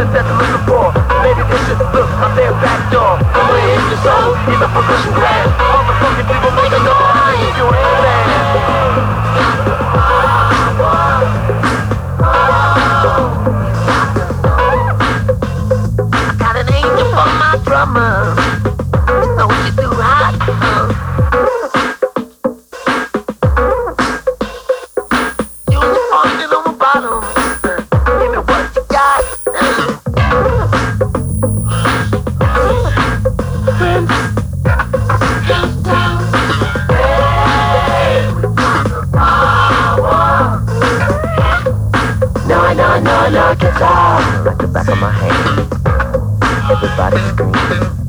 something that I'm looking for. Maybe this is look, I'm their back door. Come on, hit your soul, hit the percussion blast. All the funky people make a noise. If you ain't I got an angel for my drummer. Know what you do hot, You're falling on the bottom. Give me what you got. No, guitar. Like the back of my hand. Everybody scream.